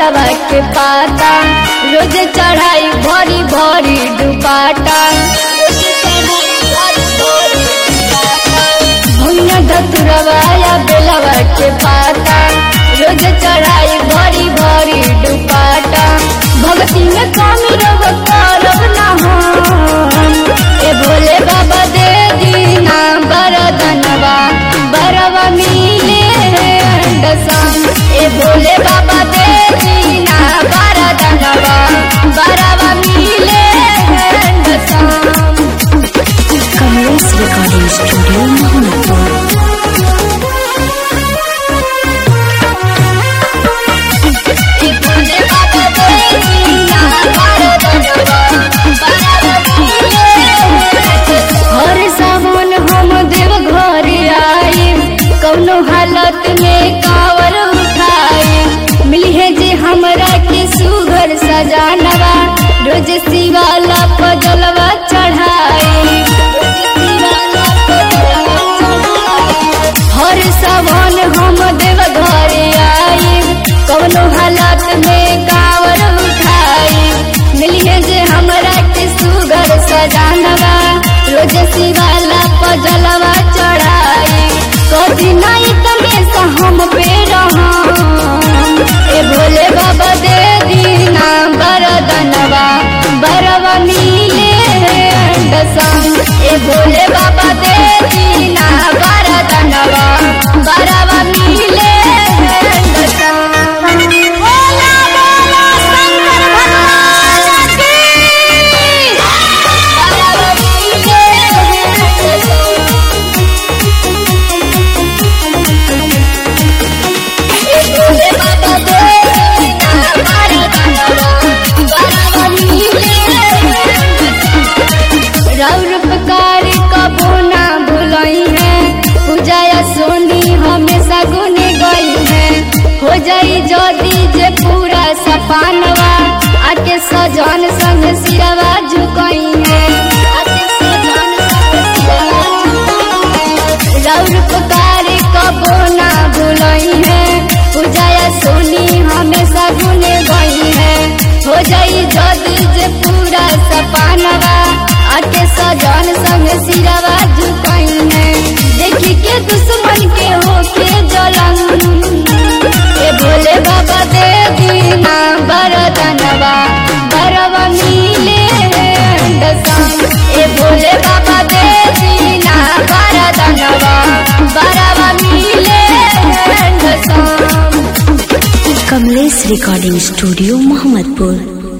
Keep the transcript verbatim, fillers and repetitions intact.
बेलवा के पाता रोज चढ़ाई भरी भरी दुपाटा भुइया धतुरवा बेलवा के पाता रोज चढ़ाई भरी भरी दुपाटा भक्ति में कमी रब करब ना हम ए भोले बाबा दे दीना बरदनवा बरवा मिले दसम ए भोले बाबा दे दीना बरदनवा बरवा मिले दसम। Kamlesh recording studio Mohammadpur. कौनो हालत में कावर उठाई मिली है जे हमरा के सुघर सजानवा रोज शिवाला पजलवा चढ़ाई हर सावन हम देव घरे आई कौनो हालत में कावर उठाई मिली है जे हमरा के सुघर सजानवा रोज शिवाला पजलवा चढ़ाई कभी नहीं तमेशा हम पे रहा ए भोले बाबा दे दीना बरदनवा बरवा मिले दसम ए भोले बाबा दे दीना बरदनवा बरवा मिले दसम। रौरपकार कबो ना भूलई है पूजाया सोनी हमेशा गुने गई है हो जाई जदी जे पूरा सपानवा आके सजन संग सिरवा झुकई है रौरपकार कबो ना भूलई है पूजाया सोनी हमेशा गुने गई है हो जाई जदी जे पूरा सपानवा आके सजन संग सिरवा झुकई है देखी के दुश्मन के होके जलन ए भोले बाबा दे दीना बरदनवा बरवा मिले दसम ए भोले बाबा दे दीना बरदनवा बरवा मिले दसम। Kamlesh recording studio Mohammadpur.